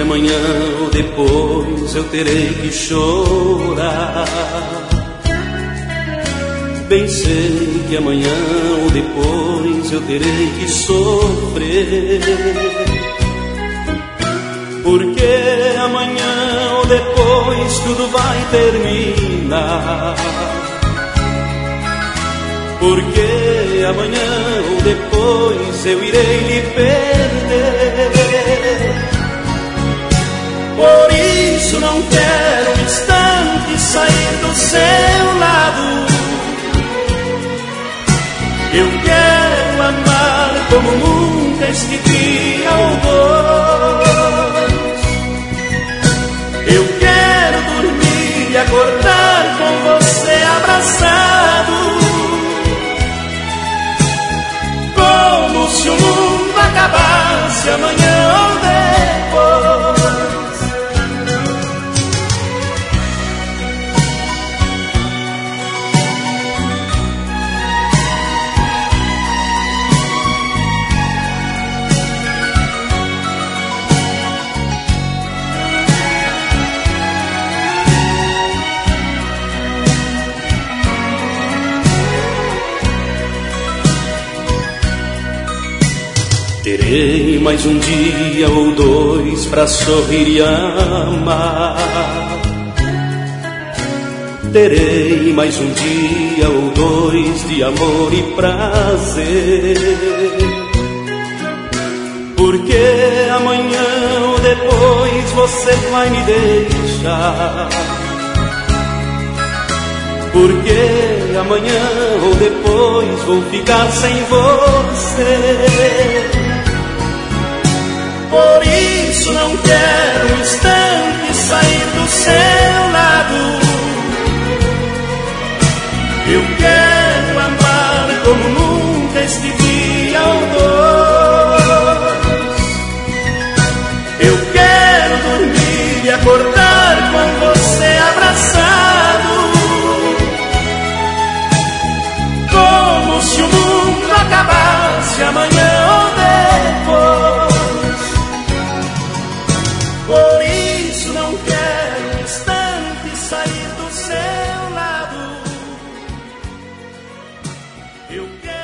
amanhã ou depois eu terei que chorar. Bem sei que amanhã ou depois eu terei que sofrer, porque amanhã ou depois tudo vai terminar. Porque amanhã ou depois eu irei lhe perder. Por isso não quero um instante sair do seu lado. Eu quero amar como nunca este dia ou dois. Eu quero dormir e acordar com você abraçado, como se o mundo acabasse amanhã ou depois. Terei mais um dia ou dois pra sorrir e amar. Terei mais um dia ou dois de amor e prazer, porque amanhã ou depois você vai me deixar. Porque amanhã ou depois vou ficar sem você. Por isso não quero um instante sair do seu lado. Eu quero amar como nunca este dia ou dois. Eu quero dormir e acordar com você abraçado, como se o mundo acabasse amanhã ou depois. Por isso não quero um instante sair do seu lado. Eu quero